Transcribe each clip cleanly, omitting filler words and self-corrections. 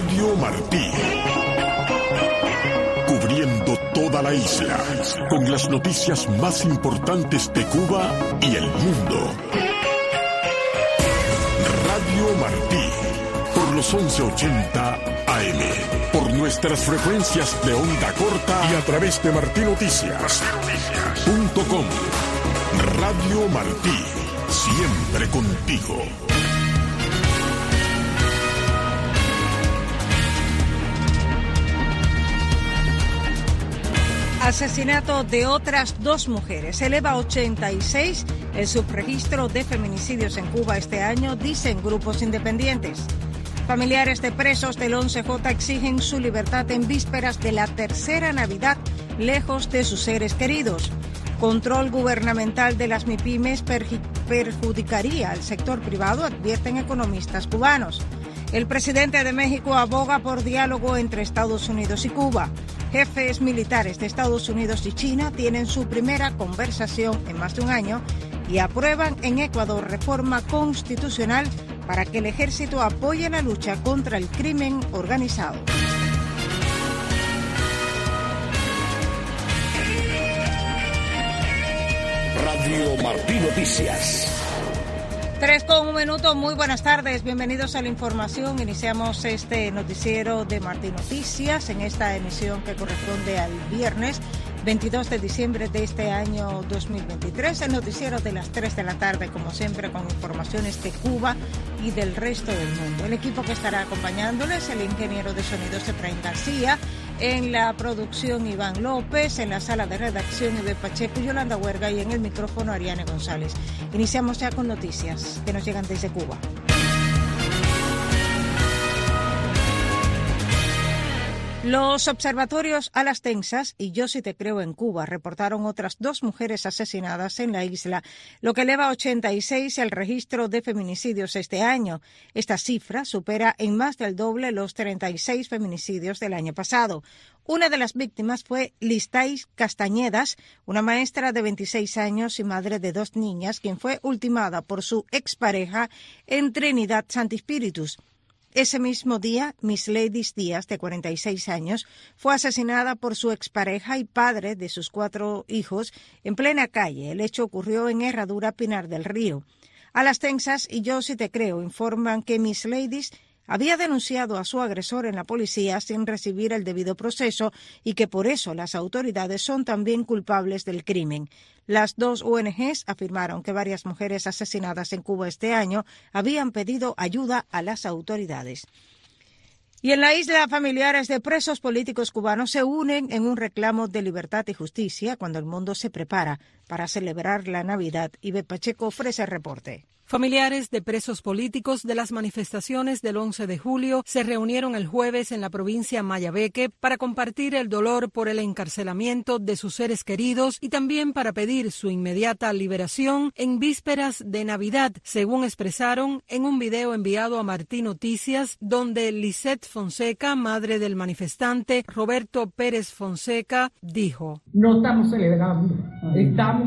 Radio Martí. Cubriendo toda la isla, con las noticias más importantes de Cuba y el mundo. Radio Martí, por los 1180 AM, por nuestras frecuencias de onda corta y a través de martinoticias.com. Radio Martí, siempre contigo. Asesinato de otras 2 mujeres. Eleva a 86 el subregistro de feminicidios en Cuba este año, dicen grupos independientes. Familiares de presos del 11J exigen su libertad en vísperas de la tercera Navidad, lejos de sus seres queridos. Control gubernamental de las MIPYMES perjudicaría al sector privado, advierten economistas cubanos. El presidente de México aboga por diálogo entre Estados Unidos y Cuba. Jefes militares de Estados Unidos y China tienen su primera conversación en más de un año y aprueban en Ecuador reforma constitucional para que el ejército apoye la lucha contra el crimen organizado. Radio Martí Noticias. 3:01, muy buenas tardes, bienvenidos a la información. Iniciamos este noticiero de Martí Noticias en esta emisión que corresponde al viernes 22 de diciembre de este año 2023, el noticiero de las 3 de la tarde, como siempre, con informaciones de Cuba y del resto del mundo. El equipo que estará acompañándoles, el ingeniero de sonidos Efraín García, en la producción Iván López, en la sala de redacción Ibe Pacheco y Yolanda Huerga, y en el micrófono Ariane González. Iniciamos ya con noticias que nos llegan desde Cuba. Los observatorios A las Tensas y Yo sí te creo en Cuba reportaron otras 2 mujeres asesinadas en la isla, lo que eleva a 86 el registro de feminicidios este año. Esta cifra supera en más del doble los 36 feminicidios del año pasado. Una de las víctimas fue Listais Castañedas, una maestra de 26 años y madre de 2 niñas, quien fue ultimada por su expareja en Trinidad Santi Spíritus. Ese mismo día, Miss Ladies Díaz, de 46 años, fue asesinada por su expareja y padre de sus 4 hijos en plena calle. El hecho ocurrió en Herradura, Pinar del Río. A las Tensas y Yo sí te creo informan que Miss Ladies había denunciado a su agresor en la policía sin recibir el debido proceso y que por eso las autoridades son también culpables del crimen. Las 2 ONGs afirmaron que varias mujeres asesinadas en Cuba este año habían pedido ayuda a las autoridades. Y en la isla, familiares de presos políticos cubanos se unen en un reclamo de libertad y justicia cuando el mundo se prepara para celebrar la Navidad. Ibe Pacheco ofrece el reporte. Familiares de presos políticos de las manifestaciones del 11 de julio se reunieron el jueves en la provincia Mayabeque para compartir el dolor por el encarcelamiento de sus seres queridos y también para pedir su inmediata liberación en vísperas de Navidad, según expresaron en un video enviado a Martí Noticias, donde Lisette Fonseca, madre del manifestante Roberto Pérez Fonseca, dijo: No estamos celebrando, estamos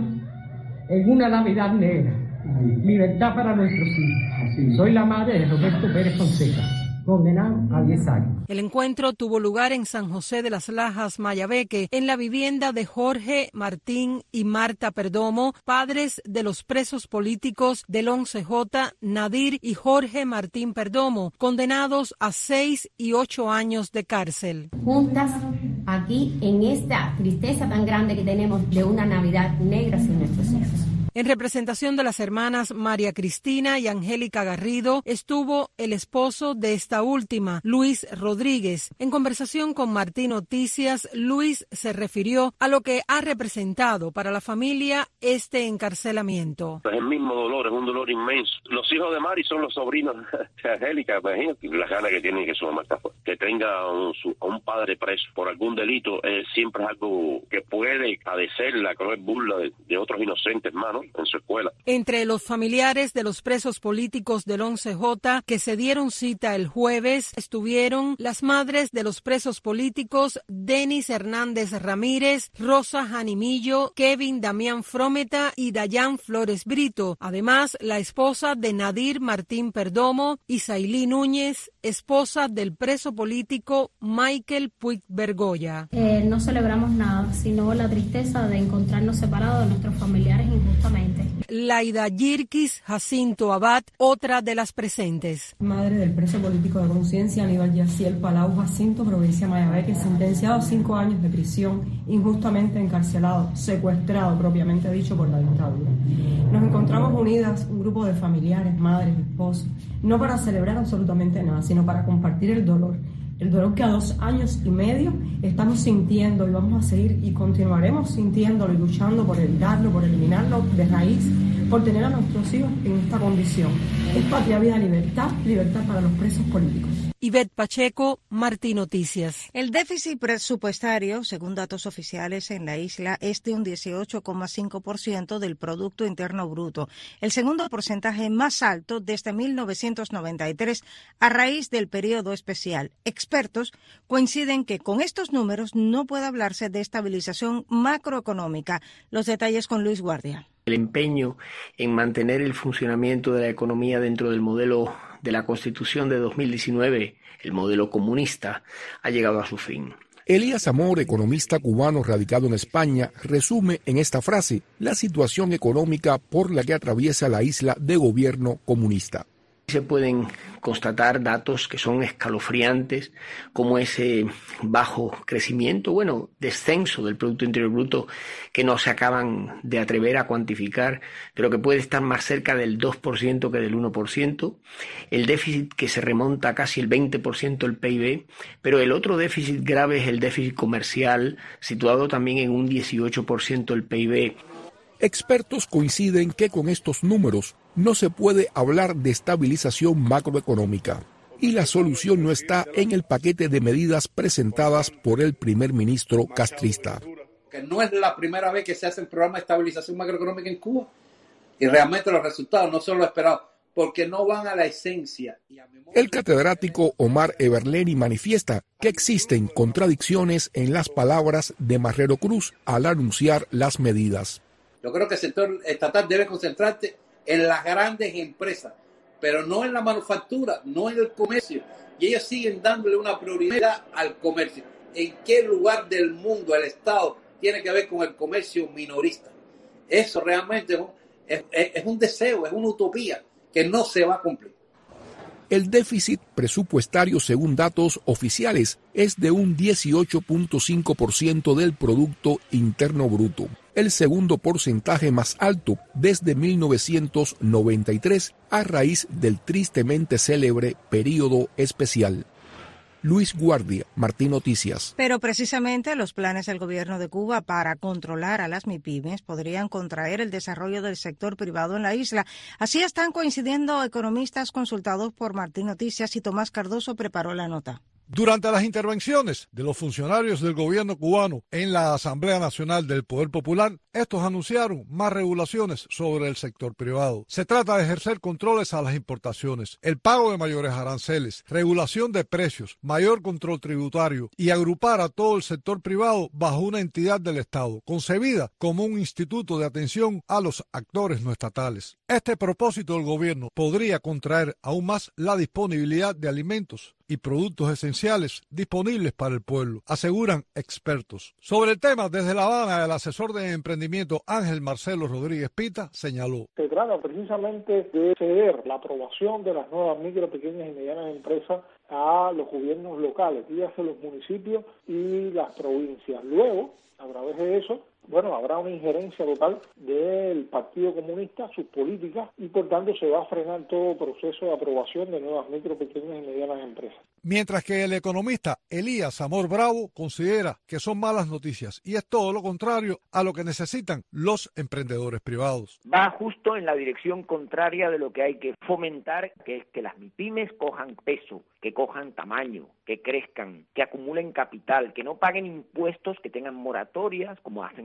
en una Navidad negra. Libertad para nuestros hijos. Soy la madre de Roberto Pérez Fonseca, condenado a 10 años. El encuentro tuvo lugar en San José de las Lajas, Mayabeque, en la vivienda de Jorge Martín y Marta Perdomo, padres de los presos políticos del 11J, Nadir y Jorge Martín Perdomo, condenados a 6 y 8 años de cárcel. Juntas aquí en esta tristeza tan grande que tenemos de una Navidad negra sin nuestros hijos. En representación de las hermanas María Cristina y Angélica Garrido, estuvo el esposo de esta última, Luis Rodríguez. En conversación con Martí Noticias, Luis se refirió a lo que ha representado para la familia este encarcelamiento. Es el mismo dolor, es un dolor inmenso. Los hijos de Mari son los sobrinos de Angélica, imagínate las ganas que tienen que su mamá está fuera. Que tenga un padre preso por algún delito siempre es algo que puede padecer la cruel burla de otros inocentes hermanos en su escuela. Entre los familiares de los presos políticos del 11J que se dieron cita el jueves estuvieron las madres de los presos políticos Denis Hernández Ramírez, Rosa Janimillo, Kevin Damián Frometa y Dayan Flores Brito. Además, la esposa de Nadir Martín Perdomo, Isailí Núñez, esposa del preso político Michael Puig Bergoya. No celebramos nada, sino la tristeza de encontrarnos separados de nuestros familiares injustamente. Laida Yirkis Jacinto Abad, otra de las presentes. Madre del preso político de conciencia Aníbal Yaciel Palau Jacinto, provincia de Mayabeque, sentenciado a 5 años de prisión, injustamente encarcelado, secuestrado propiamente dicho por la dictadura. Nos encontramos unidas, un grupo de familiares, madres, esposos, no para celebrar absolutamente nada, sino para compartir el dolor que a 2 años y medio estamos sintiendo y vamos a seguir y continuaremos sintiéndolo y luchando por evitarlo, por eliminarlo de raíz, por tener a nuestros hijos en esta condición. Es patria, vida, libertad, libertad para los presos políticos. Ivette Pacheco, Martí Noticias. El déficit presupuestario, según datos oficiales en la isla, es de un 18,5% del Producto Interno Bruto, el segundo porcentaje más alto desde 1993 a raíz del periodo especial. Expertos coinciden que con estos números no puede hablarse de estabilización macroeconómica. Los detalles con Luis Guardia. El empeño en mantener el funcionamiento de la economía dentro del modelo de la Constitución de 2019, el modelo comunista, ha llegado a su fin. Elías Amor, economista cubano radicado en España, resume en esta frase la situación económica por la que atraviesa la isla de gobierno comunista. Se pueden constatar datos que son escalofriantes, como ese bajo crecimiento, descenso del Producto Interior Bruto que no se acaban de atrever a cuantificar, pero que puede estar más cerca del 2% que del 1%, el déficit que se remonta a casi el 20% del PIB, pero el otro déficit grave es el déficit comercial, situado también en un 18% del PIB. Expertos coinciden que con estos números no se puede hablar de estabilización macroeconómica y la solución no está en el paquete de medidas presentadas por el primer ministro castrista. Que no es la primera vez que se hace un programa de estabilización macroeconómica en Cuba y realmente los resultados no son los esperados porque no van a la esencia. El catedrático Omar Everleni manifiesta que existen contradicciones en las palabras de Marrero Cruz al anunciar las medidas. Yo creo que el sector estatal debe concentrarse en las grandes empresas, pero no en la manufactura, no en el comercio. Y ellos siguen dándole una prioridad al comercio. ¿En qué lugar del mundo el Estado tiene que ver con el comercio minorista? Eso realmente es un deseo, es una utopía que no se va a cumplir. El déficit presupuestario, según datos oficiales, es de un 18.5% del Producto Interno Bruto, el segundo porcentaje más alto desde 1993 a raíz del tristemente célebre periodo especial. Luis Guardia, Martí Noticias. Pero precisamente los planes del gobierno de Cuba para controlar a las MIPYMES podrían contraer el desarrollo del sector privado en la isla. Así están coincidiendo economistas consultados por Martí Noticias y Tomás Cardoso preparó la nota. Durante las intervenciones de los funcionarios del gobierno cubano en la Asamblea Nacional del Poder Popular, estos anunciaron más regulaciones sobre el sector privado. Se trata de ejercer controles a las importaciones, el pago de mayores aranceles, regulación de precios, mayor control tributario y agrupar a todo el sector privado bajo una entidad del Estado, concebida como un instituto de atención a los actores no estatales. Este propósito del gobierno podría contraer aún más la disponibilidad de alimentos y productos esenciales disponibles para el pueblo, aseguran expertos. Sobre el tema, desde La Habana, el asesor de emprendimiento Ángel Marcelo Rodríguez Pita señaló. Se trata precisamente de ceder la aprobación de las nuevas micro, pequeñas y medianas empresas a los gobiernos locales, dígase los municipios y las provincias. Luego, a través de eso, habrá una injerencia total del Partido Comunista, sus políticas, y por tanto se va a frenar todo proceso de aprobación de nuevas micro, pequeñas y medianas empresas. Mientras que el economista Elías Amor Bravo considera que son malas noticias y es todo lo contrario a lo que necesitan los emprendedores privados. Va justo en la dirección contraria de lo que hay que fomentar, que es que las MIPYMES cojan peso, que cojan tamaño, que crezcan, que acumulen capital, que no paguen impuestos, que tengan moratorias, como hacen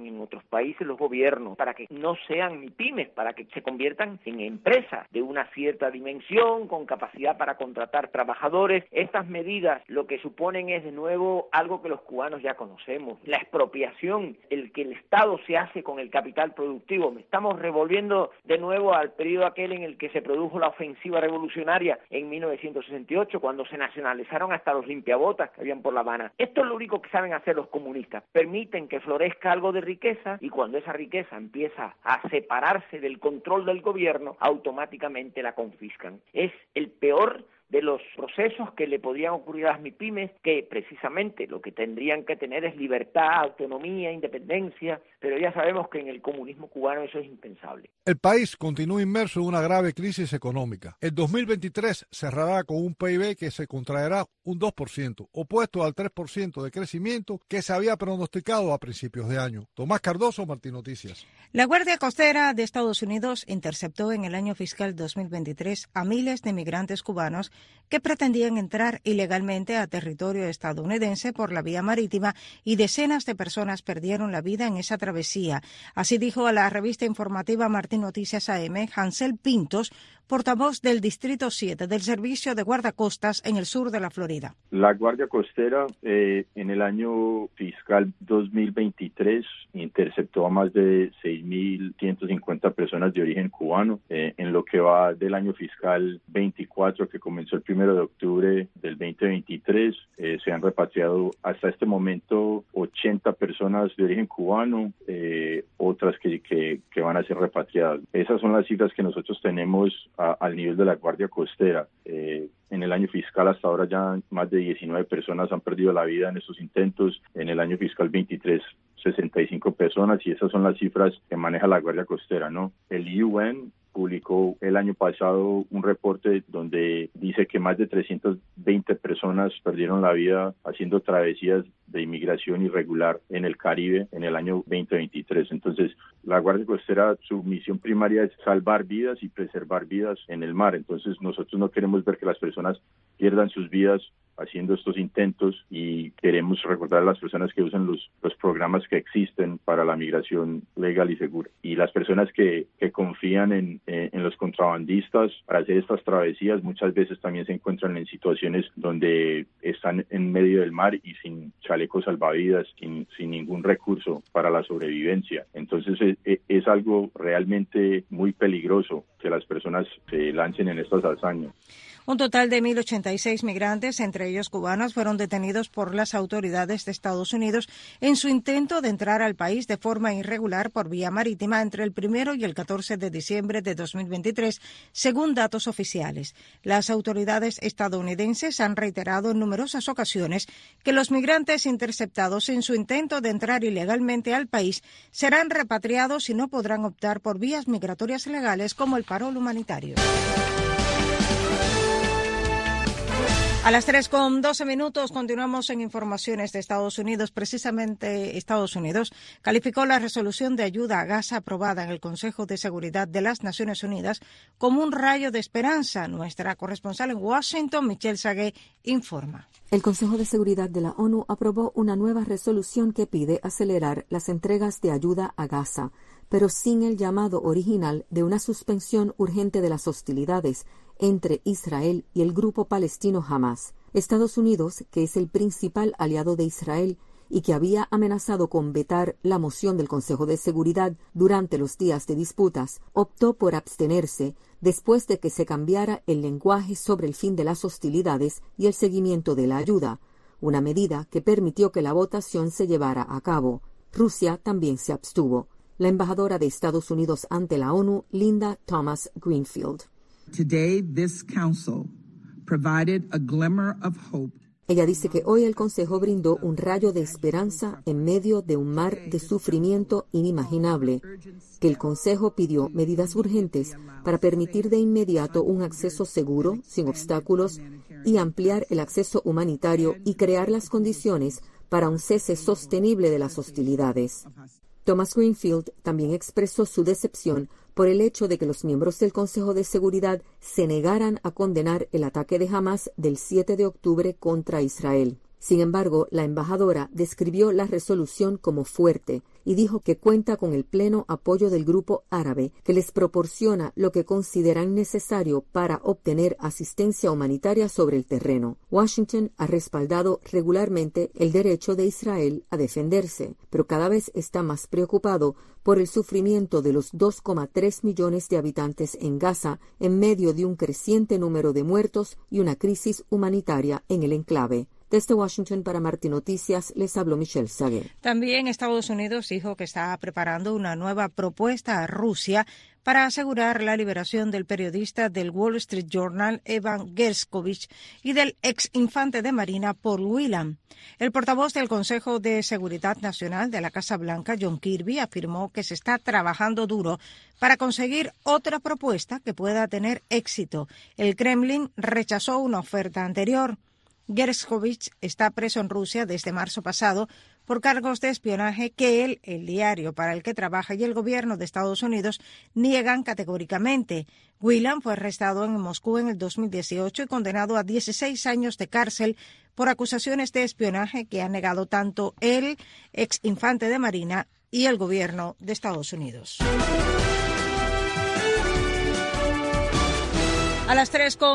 en otros países los gobiernos para que no sean MIPYMES, para que se conviertan en empresas de una cierta dimensión, con capacidad para contratar trabajadores. Estas medidas lo que suponen es de nuevo algo que los cubanos ya conocemos, la expropiación, el que el Estado se hace con el capital productivo. Estamos revolviendo de nuevo al periodo aquel en el que se produjo la ofensiva revolucionaria en 1968, cuando se nacionalizaron hasta los limpiabotas que habían por La Habana. Esto es lo único que saben hacer los comunistas, permiten que florezca algo de riqueza y cuando esa riqueza empieza a separarse del control del gobierno, automáticamente la confiscan. Es el peor de los procesos que le podrían ocurrir a las MIPYMES, que precisamente lo que tendrían que tener es libertad, autonomía, independencia, pero ya sabemos que en el comunismo cubano eso es impensable. El país continúa inmerso en una grave crisis económica. El 2023 cerrará con un PIB que se contraerá un 2%, opuesto al 3% de crecimiento que se había pronosticado a principios de año. Tomás Cardoso, Martín Noticias. La Guardia Costera de Estados Unidos interceptó en el año fiscal 2023 a miles de migrantes cubanos que pretendían entrar ilegalmente a territorio estadounidense por la vía marítima y decenas de personas perdieron la vida en esa travesía. Así dijo a la revista informativa Martín Noticias AM Hansel Pintos, portavoz del Distrito 7 del Servicio de Guardacostas en el sur de la Florida. La Guardia Costera en el año fiscal 2023 interceptó a más de 6.150 personas de origen cubano. En lo que va del año fiscal 24, que comenzó el 1 de octubre del 2023, se han repatriado hasta este momento 80 personas de origen cubano, otras que van a ser repatriadas. Esas son las cifras que nosotros tenemos al nivel de la Guardia Costera. En el año fiscal hasta ahora ya más de 19 personas han perdido la vida en estos intentos. En el año fiscal 23, 65 personas, y esas son las cifras que maneja la Guardia Costera, ¿no? El UN publicó el año pasado un reporte donde dice que más de 320 personas perdieron la vida haciendo travesías de inmigración irregular en el Caribe en el año 2023. Entonces, la Guardia Costera, su misión primaria es salvar vidas y preservar vidas en el mar. Entonces, nosotros no queremos ver que las personas pierdan sus vidas haciendo estos intentos y queremos recordar a las personas que usan los programas que existen para la migración legal y segura. Y las personas que confían en los contrabandistas para hacer estas travesías muchas veces también se encuentran en situaciones donde están en medio del mar y sin chalecos salvavidas, sin ningún recurso para la sobrevivencia. Entonces es algo realmente muy peligroso que las personas se lancen en estas hazañas. Un total de 1.086 migrantes, entre ellos cubanos, fueron detenidos por las autoridades de Estados Unidos en su intento de entrar al país de forma irregular por vía marítima entre el 1 y el 14 de diciembre de 2023, según datos oficiales. Las autoridades estadounidenses han reiterado en numerosas ocasiones que los migrantes interceptados en su intento de entrar ilegalmente al país serán repatriados y no podrán optar por vías migratorias legales como el parol humanitario. A las 3:12 continuamos en informaciones de Estados Unidos. Precisamente Estados Unidos calificó la resolución de ayuda a Gaza aprobada en el Consejo de Seguridad de las Naciones Unidas como un rayo de esperanza. Nuestra corresponsal en Washington, Michelle Sagué, informa. El Consejo de Seguridad de la ONU aprobó una nueva resolución que pide acelerar las entregas de ayuda a Gaza, pero sin el llamado original de una suspensión urgente de las hostilidades entre Israel y el grupo palestino Hamas. Estados Unidos, que es el principal aliado de Israel y que había amenazado con vetar la moción del Consejo de Seguridad durante los días de disputas, optó por abstenerse después de que se cambiara el lenguaje sobre el fin de las hostilidades y el seguimiento de la ayuda, una medida que permitió que la votación se llevara a cabo. Rusia también se abstuvo. La embajadora de Estados Unidos ante la ONU, Linda Thomas-Greenfield. Today, this council provided a glimmer of hope. Ella dice que hoy el Consejo brindó un rayo de esperanza en medio de un mar de sufrimiento inimaginable, que el Consejo pidió medidas urgentes para permitir de inmediato un acceso seguro, sin obstáculos, y ampliar el acceso humanitario y crear las condiciones para un cese sostenible de las hostilidades. Thomas Greenfield también expresó su decepción por el hecho de que los miembros del Consejo de Seguridad se negaran a condenar el ataque de Hamas del 7 de octubre contra Israel. Sin embargo, la embajadora describió la resolución como fuerte y dijo que cuenta con el pleno apoyo del grupo árabe, que les proporciona lo que consideran necesario para obtener asistencia humanitaria sobre el terreno. Washington ha respaldado regularmente el derecho de Israel a defenderse, pero cada vez está más preocupado por el sufrimiento de los 2,3 millones de habitantes en Gaza en medio de un creciente número de muertos y una crisis humanitaria en el enclave. Desde Washington para Martí Noticias les habló Michelle Saguer. También Estados Unidos dijo que está preparando una nueva propuesta a Rusia para asegurar la liberación del periodista del Wall Street Journal Evan Gershkovich y del ex infante de Marina Paul Whelan. El portavoz del Consejo de Seguridad Nacional de la Casa Blanca, John Kirby, afirmó que se está trabajando duro para conseguir otra propuesta que pueda tener éxito. El Kremlin rechazó una oferta anterior. Gershkovich está preso en Rusia desde marzo pasado por cargos de espionaje que él, el diario para el que trabaja y el gobierno de Estados Unidos niegan categóricamente. Whelan fue arrestado en Moscú en el 2018 y condenado a 16 años de cárcel por acusaciones de espionaje que han negado tanto el ex infante de Marina y el gobierno de Estados Unidos. A las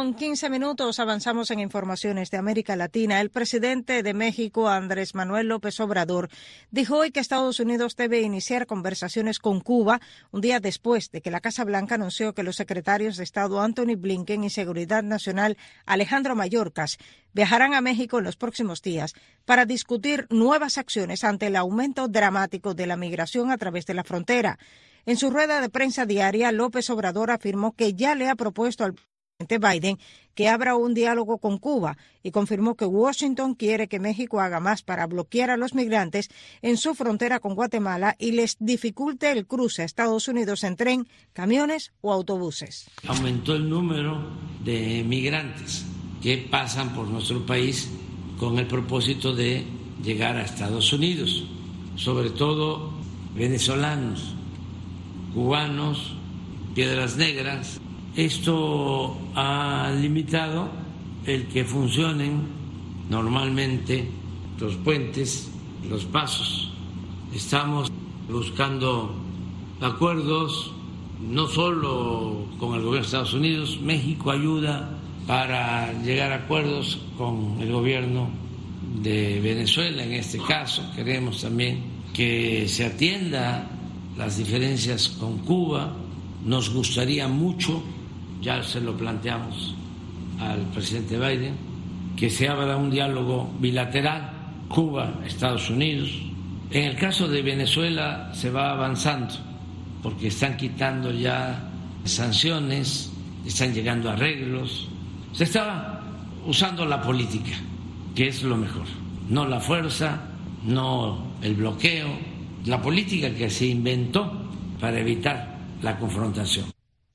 3:15 avanzamos en informaciones de América Latina. El presidente de México, Andrés Manuel López Obrador, dijo hoy que Estados Unidos debe iniciar conversaciones con Cuba un día después de que la Casa Blanca anunció que los secretarios de Estado Anthony Blinken y Seguridad Nacional Alejandro Mayorkas viajarán a México en los próximos días para discutir nuevas acciones ante el aumento dramático de la migración a través de la frontera. En su rueda de prensa diaria, López Obrador afirmó que ya le ha propuesto al presidente Biden que abra un diálogo con Cuba y confirmó que Washington quiere que México haga más para bloquear a los migrantes en su frontera con Guatemala y les dificulte el cruce a Estados Unidos en tren, camiones o autobuses. Aumentó el número de migrantes que pasan por nuestro país con el propósito de llegar a Estados Unidos, sobre todo venezolanos, cubanos, Piedras Negras. Esto ha limitado el que funcionen normalmente los puentes, los pasos. Estamos buscando acuerdos no solo con el gobierno de Estados Unidos, México ayuda para llegar a acuerdos con el gobierno de Venezuela en este caso. Queremos también que se atienda las diferencias con Cuba. Nos gustaría mucho, ya se lo planteamos al presidente Biden, que se abra un diálogo bilateral Cuba-Estados Unidos. En el caso de Venezuela se va avanzando porque están quitando ya sanciones, están llegando arreglos. Se está usando la política, que es lo mejor, no la fuerza, no el bloqueo, la política que se inventó para evitar la confrontación.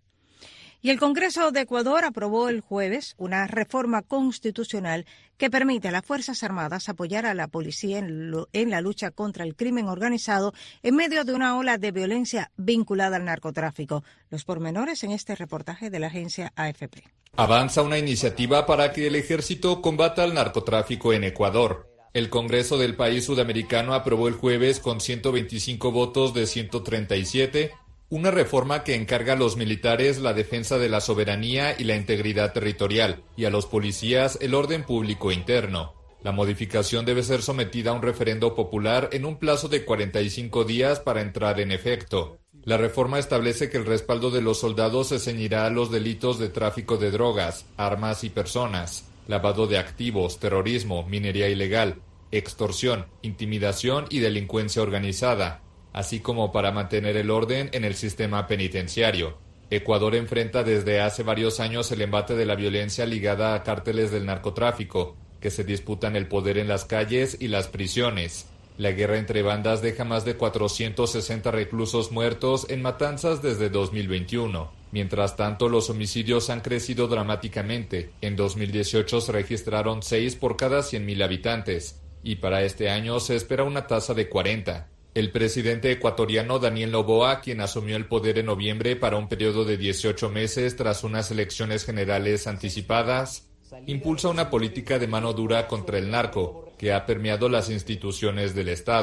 Y el Congreso de Ecuador aprobó el jueves una reforma constitucional que permite a las Fuerzas Armadas apoyar a la policía en la lucha contra el crimen organizado en medio de una ola de violencia vinculada al narcotráfico. Los pormenores en este reportaje de la agencia AFP. Avanza una iniciativa para que el ejército combata el narcotráfico en Ecuador. El Congreso del país sudamericano aprobó el jueves con 125 votos de 137 una reforma que encarga a los militares la defensa de la soberanía y la integridad territorial, y a los policías el orden público interno. La modificación debe ser sometida a un referendo popular en un plazo de 45 días para entrar en efecto. La reforma establece que el respaldo de los soldados se ceñirá a los delitos de tráfico de drogas, armas y personas, lavado de activos, terrorismo, minería ilegal, extorsión, intimidación y delincuencia organizada, así como para mantener el orden en el sistema penitenciario. Ecuador enfrenta desde hace varios años el embate de la violencia ligada a cárteles del narcotráfico, que se disputan el poder en las calles y las prisiones. La guerra entre bandas deja más de 460 reclusos muertos en matanzas desde 2021. Mientras tanto, los homicidios han crecido dramáticamente. En 2018 se registraron 6 por cada 100.000 habitantes, y para este año se espera una tasa de 40. El presidente ecuatoriano Daniel Noboa, quien asumió el poder en noviembre para un periodo de 18 meses tras unas elecciones generales anticipadas, impulsa una política de mano dura contra el narco que ha permeado las instituciones del Estado.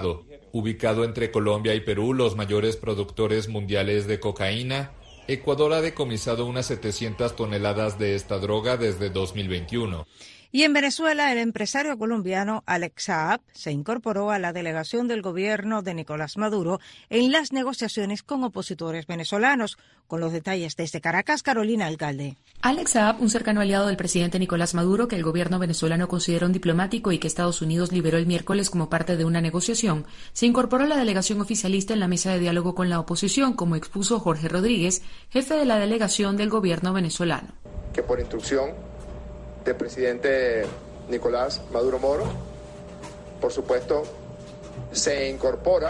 Ubicado entre Colombia y Perú, los mayores productores mundiales de cocaína, Ecuador ha decomisado unas 700 toneladas de esta droga desde 2021. Y en Venezuela, el empresario colombiano Alex Saab se incorporó a la delegación del gobierno de Nicolás Maduro en las negociaciones con opositores venezolanos. Con los detalles desde Caracas, Carolina Alcalde. Alex Saab, un cercano aliado del presidente Nicolás Maduro, que el gobierno venezolano considera un diplomático y que Estados Unidos liberó el miércoles como parte de una negociación, se incorporó a la delegación oficialista en la mesa de diálogo con la oposición, como expuso Jorge Rodríguez, jefe de la delegación del gobierno venezolano. Que por instrucción del presidente Nicolás Maduro Moro, por supuesto, se incorpora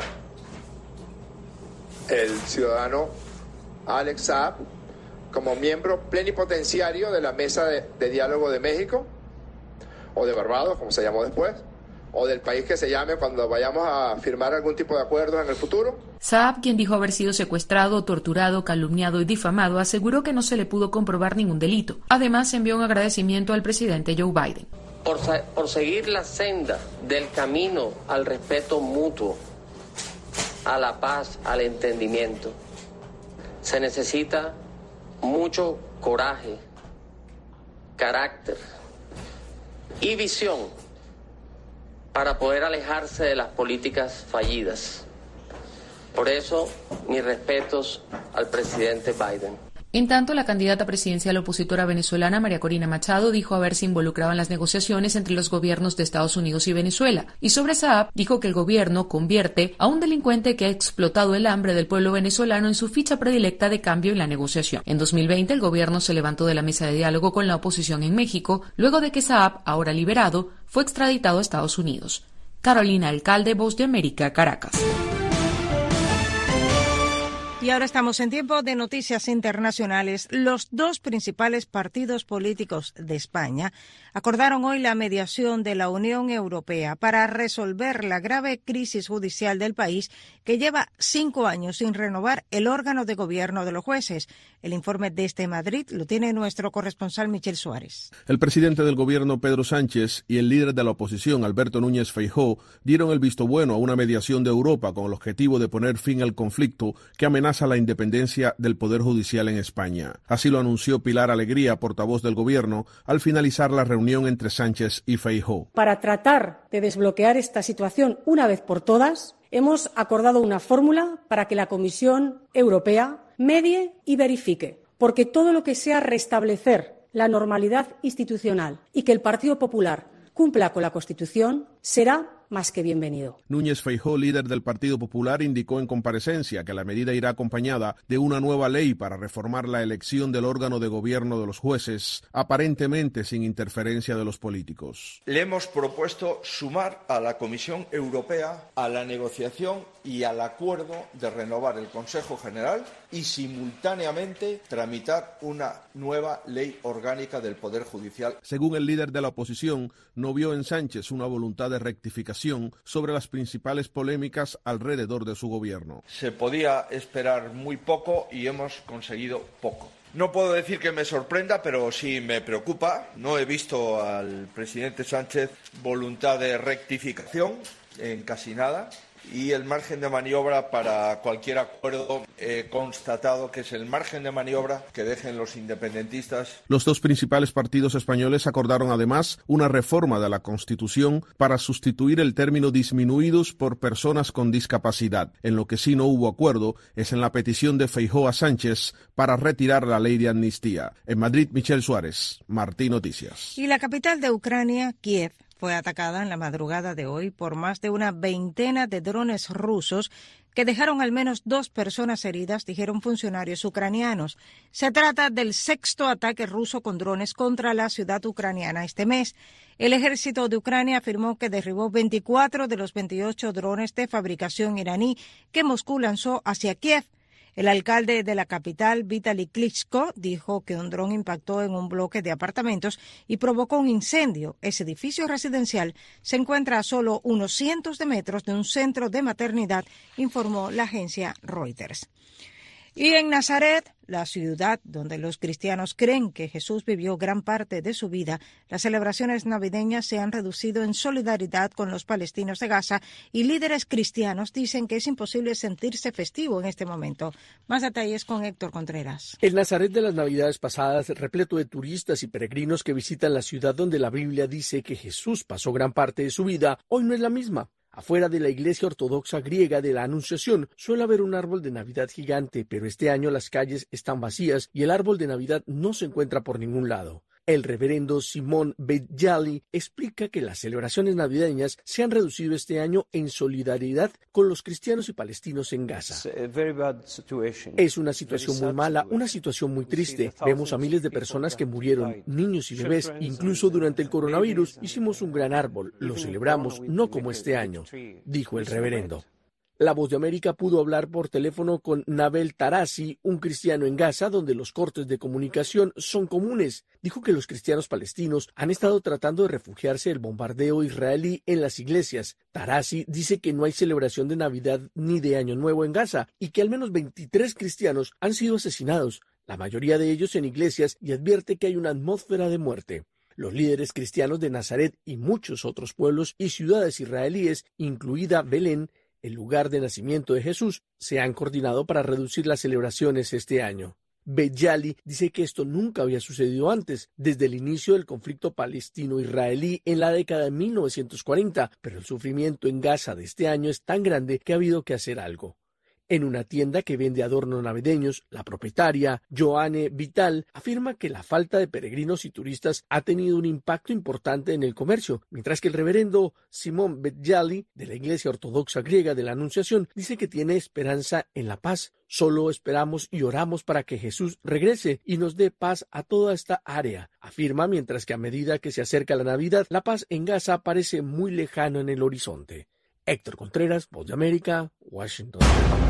el ciudadano Alex Saab como miembro plenipotenciario de la Mesa de Diálogo de México, o de Barbados, como se llamó después, o del país que se llame cuando vayamos a firmar algún tipo de acuerdo en el futuro. Saab, quien dijo haber sido secuestrado, torturado, calumniado y difamado, aseguró que no se le pudo comprobar ningún delito. Además, envió un agradecimiento al presidente Joe Biden. Por seguir la senda del camino al respeto mutuo, a la paz, al entendimiento, se necesita mucho coraje, carácter y visión para poder alejarse de las políticas fallidas. Por eso, mis respetos al presidente Biden. En tanto, la candidata presidencial opositora venezolana María Corina Machado dijo haberse involucrado en las negociaciones entre los gobiernos de Estados Unidos y Venezuela. Y sobre Saab, dijo que el gobierno convierte a un delincuente que ha explotado el hambre del pueblo venezolano en su ficha predilecta de cambio en la negociación. En 2020, el gobierno se levantó de la mesa de diálogo con la oposición en México, luego de que Saab, ahora liberado, fue extraditado a Estados Unidos. Carolina Alcalde, Voz de América, Caracas. Y ahora estamos en tiempo de noticias internacionales. Los dos principales partidos políticos de España acordaron hoy la mediación de la Unión Europea para resolver la grave crisis judicial del país que lleva 5 años sin renovar el órgano de gobierno de los jueces. El informe desde Madrid lo tiene nuestro corresponsal Michel Suárez. El presidente del gobierno, Pedro Sánchez, y el líder de la oposición, Alberto Núñez Feijóo, dieron el visto bueno a una mediación de Europa con el objetivo de poner fin al conflicto que amenaza la independencia del Poder Judicial en España. Así lo anunció Pilar Alegría, portavoz del gobierno, al finalizar la reunión entre Sánchez y Feijóo. Para tratar de desbloquear esta situación una vez por todas, hemos acordado una fórmula para que la Comisión Europea medie y verifique, porque todo lo que sea restablecer la normalidad institucional y que el Partido Popular cumpla con la Constitución será más que bienvenido. Núñez Feijóo, líder del Partido Popular, indicó en comparecencia que la medida irá acompañada de una nueva ley para reformar la elección del órgano de gobierno de los jueces, aparentemente sin interferencia de los políticos. Le hemos propuesto sumar a la Comisión Europea a la negociación y al acuerdo de renovar el Consejo General y simultáneamente tramitar una nueva ley orgánica del Poder Judicial. Según el líder de la oposición, no vio en Sánchez una voluntad de rectificación sobre las principales polémicas alrededor de su gobierno. Se podía esperar muy poco y hemos conseguido poco. No puedo decir que me sorprenda, pero sí me preocupa. No he visto al presidente Sánchez voluntad de rectificación en casi nada. Y el margen de maniobra para cualquier acuerdo, he constatado que es el margen de maniobra que dejen los independentistas. Los dos principales partidos españoles acordaron además una reforma de la Constitución para sustituir el término disminuidos por personas con discapacidad. En lo que sí no hubo acuerdo es en la petición de Feijóo a Sánchez para retirar la ley de amnistía. En Madrid, Michel Suárez, Martí Noticias. Y la capital de Ucrania, Kiev, fue atacada en la madrugada de hoy por más de una veintena de drones rusos que dejaron al menos 2 personas heridas, dijeron funcionarios ucranianos. Se trata del 6º ataque ruso con drones contra la ciudad ucraniana este mes. El ejército de Ucrania afirmó que derribó 24 de los 28 drones de fabricación iraní que Moscú lanzó hacia Kiev. El alcalde de la capital, Vitaly Klitschko, dijo que un dron impactó en un bloque de apartamentos y provocó un incendio. Ese edificio residencial se encuentra a solo unos cientos de metros de un centro de maternidad, informó la agencia Reuters. Y en Nazaret, la ciudad donde los cristianos creen que Jesús vivió gran parte de su vida, las celebraciones navideñas se han reducido en solidaridad con los palestinos de Gaza y líderes cristianos dicen que es imposible sentirse festivo en este momento. Más detalles con Héctor Contreras. El Nazaret de las Navidades pasadas, repleto de turistas y peregrinos que visitan la ciudad donde la Biblia dice que Jesús pasó gran parte de su vida, hoy no es la misma. Afuera de la iglesia ortodoxa griega de la Anunciación suele haber un árbol de Navidad gigante, pero este año las calles están vacías y el árbol de Navidad no se encuentra por ningún lado. El reverendo Simón Bedjali explica que las celebraciones navideñas se han reducido este año en solidaridad con los cristianos y palestinos en Gaza. Es una situación muy mala, una situación muy triste. Vemos a miles de personas que murieron, niños y bebés. Incluso durante el coronavirus hicimos un gran árbol. Lo celebramos, no como este año, dijo el reverendo. La Voz de América pudo hablar por teléfono con Nabel Tarasi, un cristiano en Gaza, donde los cortes de comunicación son comunes. Dijo que los cristianos palestinos han estado tratando de refugiarse del bombardeo israelí en las iglesias. Tarasi dice que no hay celebración de Navidad ni de Año Nuevo en Gaza y que al menos 23 cristianos han sido asesinados, la mayoría de ellos en iglesias, y advierte que hay una atmósfera de muerte. Los líderes cristianos de Nazaret y muchos otros pueblos y ciudades israelíes, incluida Belén, el lugar de nacimiento de Jesús, se han coordinado para reducir las celebraciones este año. Bedjali dice que esto nunca había sucedido antes, desde el inicio del conflicto palestino-israelí en la década de 1940, pero el sufrimiento en Gaza de este año es tan grande que ha habido que hacer algo. En una tienda que vende adornos navideños, la propietaria, Joanne Vital, afirma que la falta de peregrinos y turistas ha tenido un impacto importante en el comercio, mientras que el reverendo Simón Bedjali, de la Iglesia Ortodoxa Griega de la Anunciación, dice que tiene esperanza en la paz. Solo esperamos y oramos para que Jesús regrese y nos dé paz a toda esta área, afirma, mientras que a medida que se acerca la Navidad, la paz en Gaza parece muy lejano en el horizonte. Héctor Contreras, Voz de América, Washington.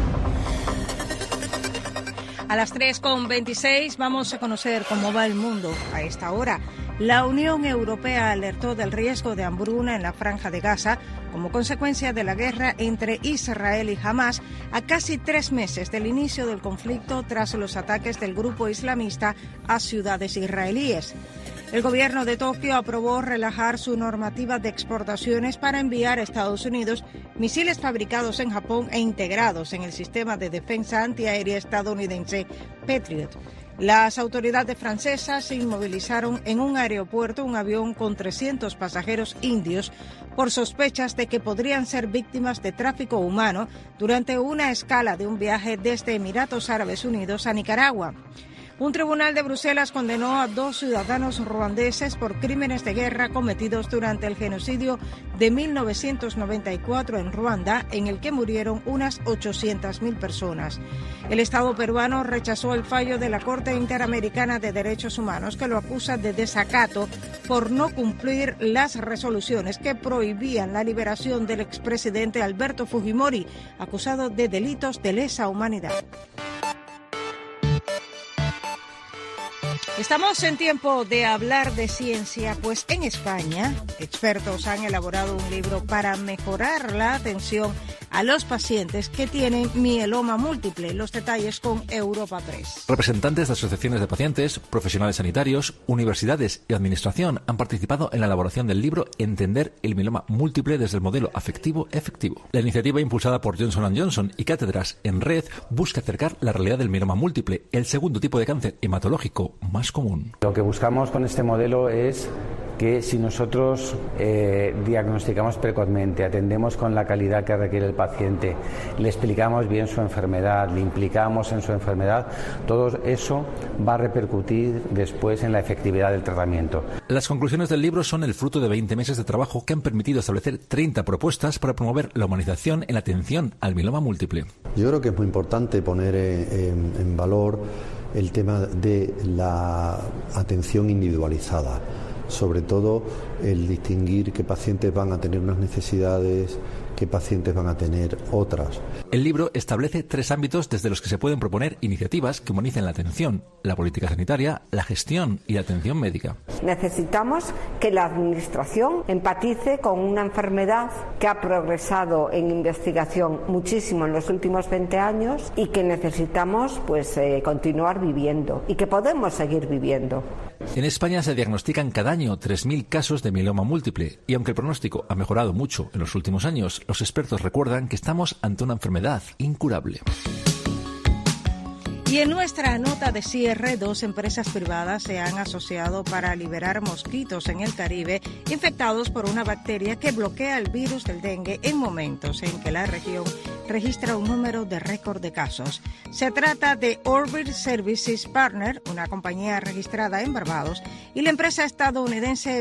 A las 3:26 vamos a conocer cómo va el mundo a esta hora. La Unión Europea alertó del riesgo de hambruna en la Franja de Gaza como consecuencia de la guerra entre Israel y Hamás a casi 3 meses del inicio del conflicto tras los ataques del grupo islamista a ciudades israelíes. El gobierno de Tokio aprobó relajar su normativa de exportaciones para enviar a Estados Unidos misiles fabricados en Japón e integrados en el sistema de defensa antiaérea estadounidense Patriot. Las autoridades francesas inmovilizaron en un aeropuerto un avión con 300 pasajeros indios por sospechas de que podrían ser víctimas de tráfico humano durante una escala de un viaje desde Emiratos Árabes Unidos a Nicaragua. Un tribunal de Bruselas condenó a 2 ciudadanos ruandeses por crímenes de guerra cometidos durante el genocidio de 1994 en Ruanda, en el que murieron unas 800.000 personas. El Estado peruano rechazó el fallo de la Corte Interamericana de Derechos Humanos, que lo acusa de desacato por no cumplir las resoluciones que prohibían la liberación del expresidente Alberto Fujimori, acusado de delitos de lesa humanidad. Estamos en tiempo de hablar de ciencia, pues en España expertos han elaborado un libro para mejorar la atención a los pacientes que tienen mieloma múltiple. Los detalles con Europa Press. Representantes de asociaciones de pacientes, profesionales sanitarios, universidades y administración han participado en la elaboración del libro Entender el mieloma múltiple desde el modelo afectivo efectivo. La iniciativa, impulsada por Johnson & Johnson y Cátedras en Red, busca acercar la realidad del mieloma múltiple, el segundo tipo de cáncer hematológico más común. Lo que buscamos con este modelo es que si nosotros diagnosticamos precozmente, atendemos con la calidad que requiere el paciente, le explicamos bien su enfermedad, le implicamos en su enfermedad, todo eso va a repercutir después en la efectividad del tratamiento. Las conclusiones del libro son el fruto de 20 meses de trabajo que han permitido establecer 30 propuestas para promover la humanización en la atención al mieloma múltiple. Yo creo que es muy importante poner en valor el tema de la atención individualizada, sobre todo el distinguir qué pacientes van a tener unas necesidades qué pacientes van a tener otras. El libro establece 3 ámbitos desde los que se pueden proponer iniciativas que humanicen la atención: la política sanitaria, la gestión y la atención médica. Necesitamos que la Administración empatice con una enfermedad que ha progresado en investigación muchísimo en los últimos 20 años y que necesitamos continuar viviendo y que podemos seguir viviendo. En España se diagnostican cada año 3.000 casos de mieloma múltiple y aunque el pronóstico ha mejorado mucho en los últimos años, los expertos recuerdan que estamos ante una enfermedad incurable. Y en nuestra nota de cierre, 2 empresas privadas se han asociado para liberar mosquitos en el Caribe infectados por una bacteria que bloquea el virus del dengue en momentos en que la región registra un número de récord de casos. Se trata de Orbit Services Partner, una compañía registrada en Barbados, y la empresa estadounidense